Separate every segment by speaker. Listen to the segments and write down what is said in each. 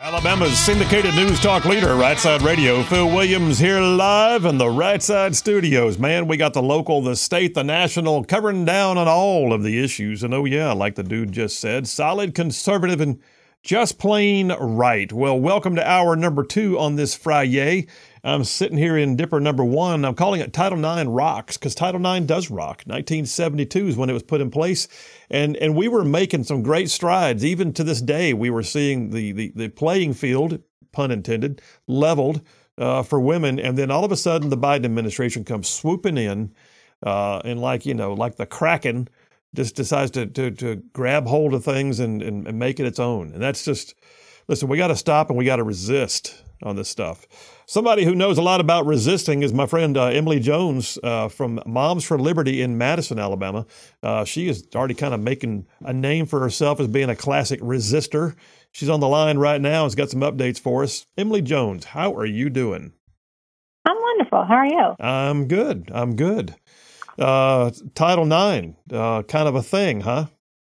Speaker 1: Alabama's syndicated news talk leader, Right Side Radio. Phil Williams here live in the Right Side studios. Man, we got the local, the state, the national, covering down on all of the issues. And oh yeah, like the dude just said, solid, conservative, and just plain right. Well, welcome to hour number 2 on this Friday. I'm sitting here in Dipper number 1. I'm calling it Title IX Rocks because Title IX does rock. 1972 is when it was put in place. And we were making some great strides. Even to this day, we were seeing the playing field, pun intended, leveled for women. And then all of a sudden, the Biden administration comes swooping in and like the Kraken, just decides to grab hold of things and make it its own. And that's just, listen, we got to stop and we got to resist on this stuff. Somebody who knows a lot about resisting is my friend Emily Jones from Moms for Liberty in Madison, Alabama. She is already kind of making a name for herself as being a classic resistor. She's on the line right now and has got some updates for us. Emily Jones, how are you doing?
Speaker 2: I'm wonderful. How are you?
Speaker 1: I'm good. Title IX, kind of a thing, huh?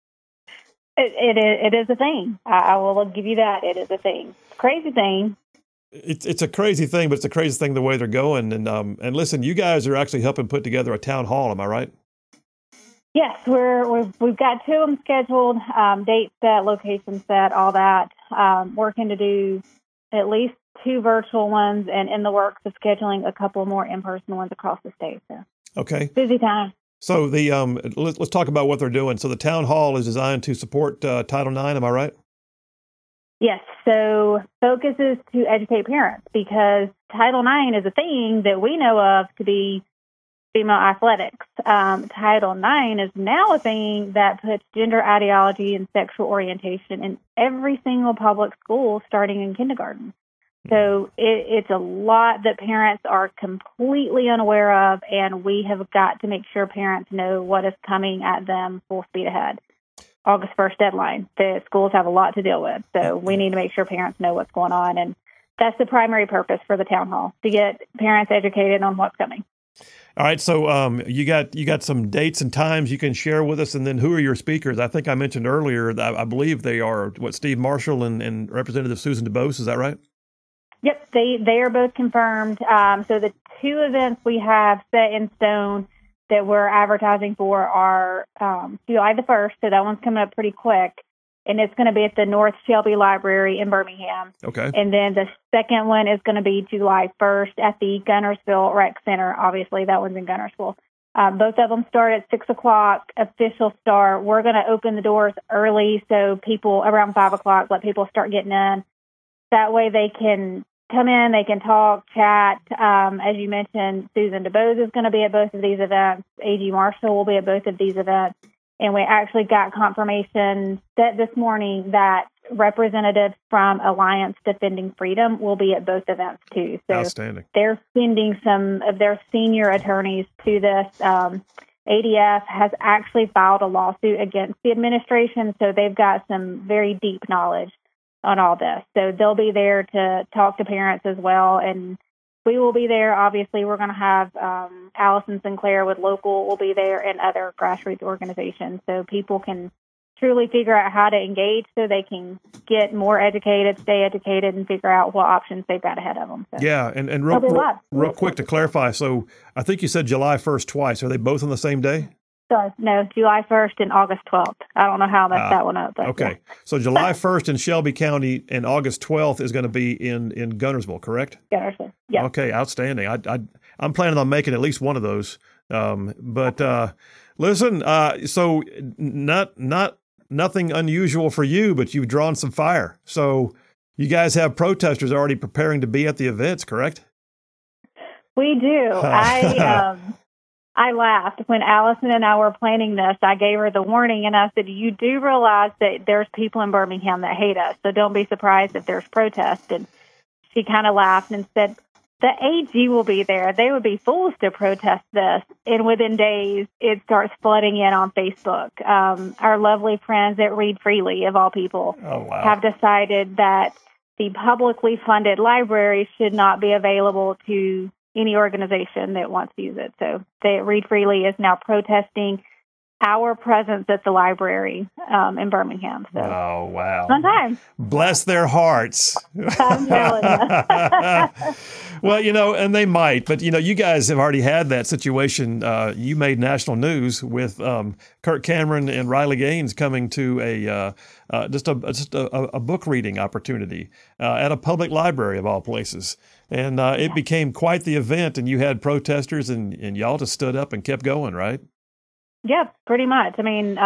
Speaker 2: It is a thing. I will give you that. It is a thing. Crazy thing.
Speaker 1: It's a crazy thing, but it's a crazy thing the way they're going. And listen, you guys are actually helping put together a town hall. Am I right?
Speaker 2: Yes, we've got 2 of them scheduled, date set, location set, all that. Working to do at least 2 virtual ones, and in the works of scheduling a couple more in-person ones across the state. So.
Speaker 1: Okay.
Speaker 2: Busy time.
Speaker 1: So let's talk about what they're doing. So the town hall is designed to support Title IX. Am I right?
Speaker 2: Yes. So focus is to educate parents because Title IX is a thing that we know of to be female athletics. Title IX is now a thing that puts gender ideology and sexual orientation in every single public school starting in kindergarten. So it's a lot that parents are completely unaware of, and we have got to make sure parents know what is coming at them full speed ahead. August 1st deadline. The schools have a lot to deal with, so we need to make sure parents know what's going on, and that's the primary purpose for the town hall, to get parents educated on what's coming.
Speaker 1: All right, so you got some dates and times you can share with us, and then who are your speakers? I think I mentioned earlier, I believe they are, Steve Marshall and Representative Susan DuBose, is that right?
Speaker 2: Yep, they are both confirmed. So the 2 events we have set in stone that we're advertising for are July the 1st, so that one's coming up pretty quick, and it's going to be at the North Shelby Library in Birmingham.
Speaker 1: Okay.
Speaker 2: And then the second one is going to be July 1st at the Gunnersville Rec Center. Obviously, that one's in Gunnersville. Both of them start at 6 o'clock, official start. We're going to open the doors early, so people around 5 o'clock, let people start getting in. That way they can come in, they can talk, chat. As you mentioned, Susan DuBose is going to be at both of these events. A.G. Marshall will be at both of these events. And we actually got confirmation set this morning that representatives from Alliance Defending Freedom will be at both events too. So
Speaker 1: outstanding.
Speaker 2: They're sending some of their senior attorneys to this. ADF has actually filed a lawsuit against the administration, so they've got some very deep knowledge on all this. So they'll be there to talk to parents as well. And we will be there. Obviously, we're going to have Allison Sinclair with Local will be there and other grassroots organizations. So people can truly figure out how to engage so they can get more educated, stay educated, and figure out what options they've got ahead of them. So
Speaker 1: yeah, and real quick to clarify, so I think you said July 1st twice. Are they both on the same day?
Speaker 2: No, July 1st and August 12th. I don't know how I messed that one up. But
Speaker 1: okay.
Speaker 2: Yeah.
Speaker 1: So July 1st in Shelby County and August 12th is going to be in Gunnersville, correct?
Speaker 2: Gunnersville, yeah.
Speaker 1: Okay, outstanding. I'm planning on making at least one of those. Listen, so nothing unusual for you, but you've drawn some fire. So you guys have protesters already preparing to be at the events, correct?
Speaker 2: We do. I laughed when Allison and I were planning this. I gave her the warning and I said, you do realize that there's people in Birmingham that hate us, so don't be surprised if there's protests. And she kind of laughed and said, the AG will be there. They would be fools to protest this. And within days, it starts flooding in on Facebook. Our lovely friends at Read Freely, of all people, have decided that the publicly funded library should not be available to any organization that wants to use it. So Read Freely is now protesting our presence at the library in Birmingham. So,
Speaker 1: oh, wow.
Speaker 2: Fun time.
Speaker 1: Bless their hearts.
Speaker 2: I'm telling you.
Speaker 1: Well, and they might, but, you guys have already had that situation. You made national news with Kirk Cameron and Riley Gaines coming to just a book reading opportunity at a public library of all places. And it became quite the event, and you had protesters, and y'all just stood up and kept going, right?
Speaker 2: Yeah, pretty much. I mean,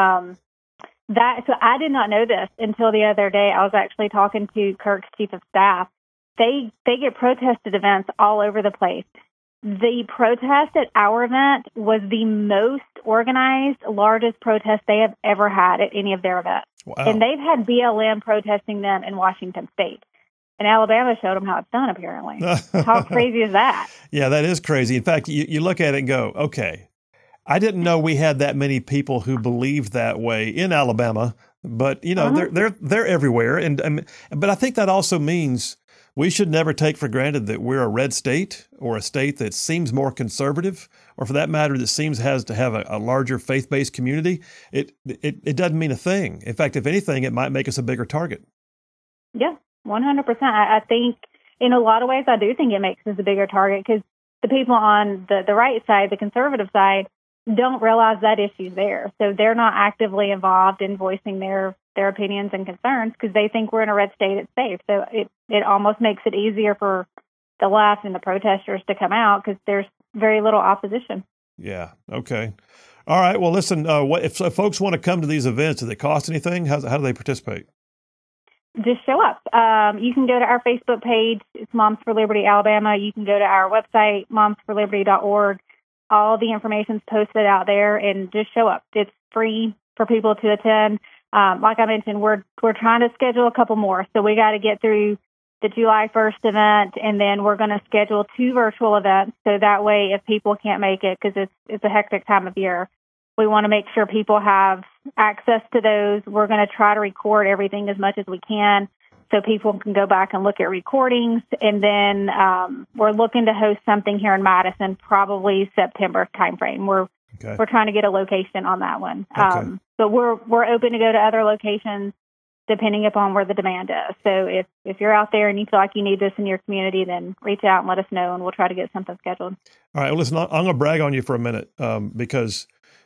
Speaker 2: so I did not know this until the other day. I was actually talking to Kirk's chief of staff. They get protested events all over the place. The protest at our event was the most organized, largest protest they have ever had at any of their events.
Speaker 1: Wow.
Speaker 2: And they've had BLM protesting them in Washington State. And Alabama showed them how it's done, apparently. How crazy is that? Yeah,
Speaker 1: that is crazy. In fact, you look at it and go, okay, I didn't know we had that many people who believed that way in Alabama, but they're everywhere. But I think that also means we should never take for granted that we're a red state or a state that seems more conservative, or for that matter, that has to have a larger faith-based community. It doesn't mean a thing. In fact, if anything, it might make us a bigger target.
Speaker 2: Yeah, 100%. I think in a lot of ways, I do think it makes us a bigger target, because the people on the right side, the conservative side, don't realize that issue's there. So they're not actively involved in voicing their opinions and concerns because they think we're in a red state, it's safe. So it almost makes it easier for the left and the protesters to come out because there's very little opposition.
Speaker 1: Yeah. Okay. All right. Well, listen, if folks want to come to these events, does it cost anything? How do they participate?
Speaker 2: Just show up. You can go to our Facebook page. It's Moms for Liberty Alabama. You can go to our website, momsforliberty.org. All the information's posted out there, and just show up. It's free for people to attend. Like I mentioned, we're trying to schedule a couple more, so we got to get through the July 1st event, and then we're going to schedule 2 virtual events. So that way, if people can't make it, because it's a hectic time of year, we want to make sure people have access to those. We're going to try to record everything as much as we can, so people can go back and look at recordings. And then we're looking to host something here in Madison, probably September timeframe. We're trying to get a location on that one.
Speaker 1: Okay.
Speaker 2: But we're open to go to other locations depending upon where the demand is. So if you're out there and you feel like you need this in your community, then reach out and let us know, and we'll try to get something scheduled.
Speaker 1: All right. Well, listen, I'm going to brag on you for a minute because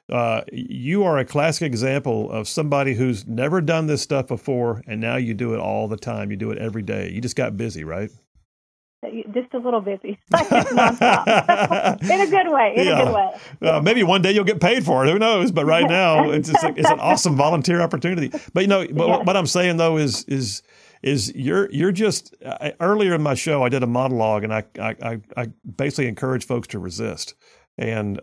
Speaker 1: you are a classic example of somebody who's never done this stuff before, and now you do it all the time. You do it every day. You just got busy, right?
Speaker 2: Just a little busy. Nonstop. In a good way. In a good way.
Speaker 1: Maybe one day you'll get paid for it. Who knows? But right now, it's an awesome volunteer opportunity. But what I'm saying though is you're just earlier in my show I did a monologue, and I basically encourage folks to resist. And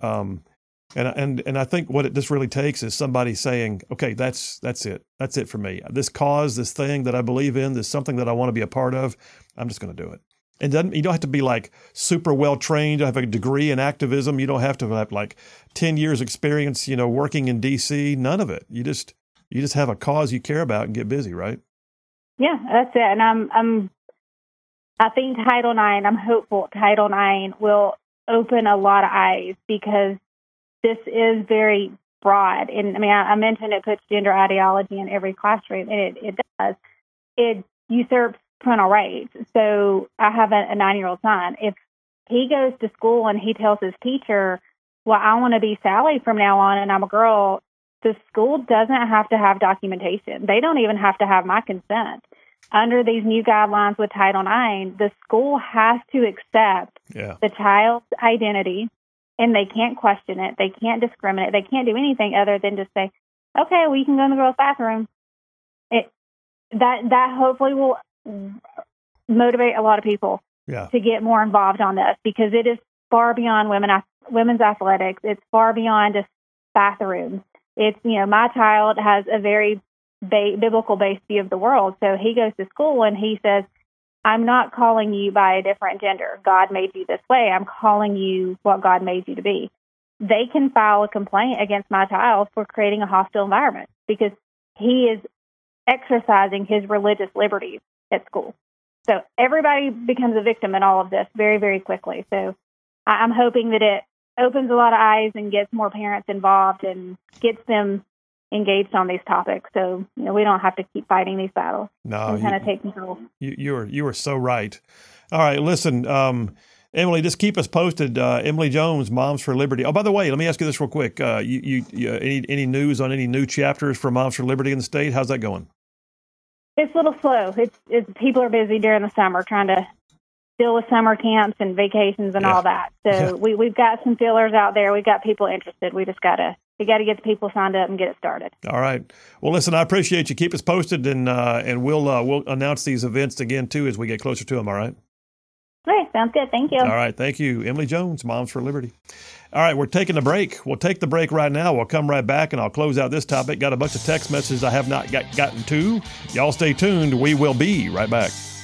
Speaker 1: I think what this really takes is somebody saying, okay, that's it. That's it for me. This cause, this thing that I believe in, this something that I want to be a part of, I'm just going to do it. And you don't have to be like super well trained, you don't have a degree in activism. You don't have to have like 10 years experience, working in DC, none of it. You just have a cause you care about and get busy, right?
Speaker 2: Yeah, that's it. And I think Title IX, I'm hopeful Title IX will open a lot of eyes, because this is very broad. And I mean, I mentioned it puts gender ideology in every classroom, and it does. It usurps parental rights. So I have a 9-year-old son. If he goes to school and he tells his teacher, well, I want to be Sally from now on and I'm a girl, the school doesn't have to have documentation. They don't even have to have my consent. Under these new guidelines with Title IX, the school has to accept the child's identity, and they can't question it. They can't discriminate. They can't do anything other than just say, okay, well, you can go in the girls' bathroom. That hopefully will motivate a lot of people to get more involved on this, because it is far beyond women's athletics. It's far beyond just bathrooms. It's, my child has a very biblical-based view of the world. So he goes to school and he says, I'm not calling you by a different gender. God made you this way. I'm calling you what God made you to be. They can file a complaint against my child for creating a hostile environment, because he is exercising his religious liberties at school. So everybody becomes a victim in all of this very, very quickly. So I'm hoping that it opens a lot of eyes and gets more parents involved and gets them engaged on these topics. So, we don't have to keep fighting these battles.
Speaker 1: No,
Speaker 2: and kind of take control.
Speaker 1: You are so right. All right, listen, Emily, just keep us posted. Emily Jones, Moms for Liberty. Oh, by the way, let me ask you this real quick. Any news on any new chapters for Moms for Liberty in the state? How's that going?
Speaker 2: It's a little slow. It's people are busy during the summer trying to deal with summer camps and vacations and all that. So we've got some feelers out there. We've got people interested. We just got to get the people signed up and get it started.
Speaker 1: All right. Well, listen, I appreciate you. Keep us posted, and we'll announce these events again too as we get closer to them. All right.
Speaker 2: Great. Sounds good. Thank you.
Speaker 1: All right. Thank you, Emily Jones, Moms for Liberty. All right, we're taking a break. We'll take the break right now. We'll come right back, and I'll close out this topic. Got a bunch of text messages I have not gotten to. Y'all stay tuned. We will be right back.